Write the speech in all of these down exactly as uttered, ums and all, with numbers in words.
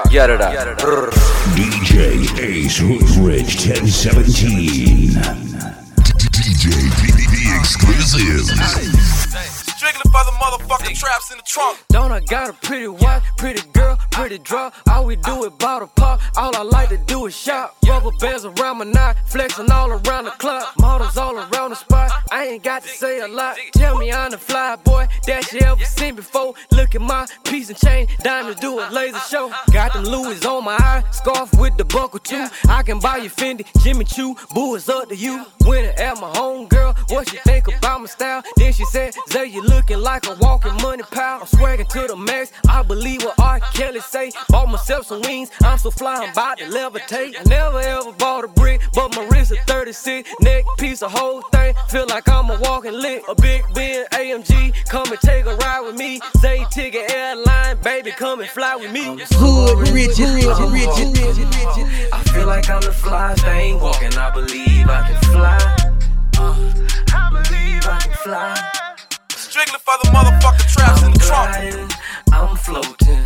Yarada. D J Ace Rich ten seventeen. D J P D D exclusive. Strictly for the motherfucking traps in the trunk. Don't I got a pretty wife, pretty girl, pretty drug? All we do is bottle pop. All I like to do is shop. Rubber bands around my neck, flexing all around the club. Models all around the spot. I ain't got to say a lot. Tell me I'm the fly boy that you ever seen before. Look at my piece and chain, diamonds do a laser show. Got them Louis on my eye, scarf with the buckle too. I can buy you Fendi, Jimmy Choo, boo, it's up to you. Winning at my home girl, what she think about my style? Then she said, Zay, you looking like a walking money pile. I'm swagging to the max, I believe what R. Kelly say. Bought myself some wings, I'm so fly, I'm about to levitate. I never ever bought a brick, but my wrist is thirty-six. Neck piece, a whole thing, feel like I'm a walking lick. A big Ben A M G, come and take a ride with me. Zay Ticket Airline, baby, come and fly with me. Hood rich, rich, rich, rich, rich. I feel like I'm the fly thing walking, I believe I can fly. Uh, I believe I can fly. Strictly for the motherfucking traps in the trunk. I'm floating.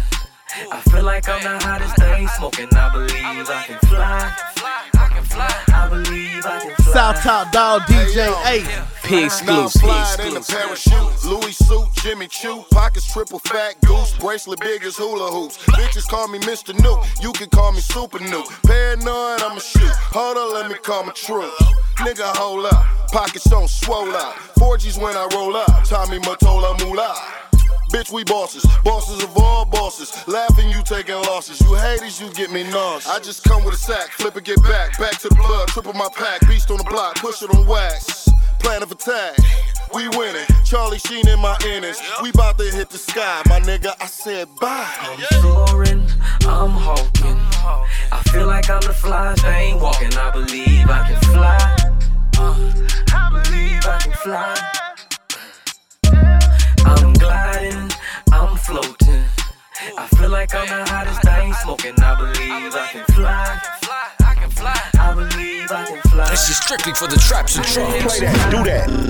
I feel like I'm the hottest thing smoking. I believe I can fly. I can fly. I believe I can fly. South Top Dog D J A. P Now exclusive. flying in a parachute, Louis suit, Jimmy Choo, pockets triple fat goose, bracelet big as hula hoops. Bitches call me Mister Nuke, you can call me Super Nuke. Paranoid, I'ma shoot. Hold on, let me call my troops. Nigga, hold up, pockets on swole up. four G's when I roll up, Tommy Mottola Moolah. Bitch, we bosses, bosses of all bosses. Laughing, you taking losses. You haters, you get me nauseous. I just come with a sack, flip it, get back. Back to the blood, triple my pack. Beast on the block, push it on wax. Plan of attack, we winning. Charlie Sheen in my innings. We bout to hit the sky, my nigga. I said bye. I'm soaring, I'm hawking. I feel like I'm the fly thing walking. I believe I can fly. Uh, I believe I can fly. I'm gliding, I'm floating. I feel like I'm the hottest thing smoking. I believe I can fly. I can fly. I believe I can fly. This is strictly for the traps and trunks. Play that, do that.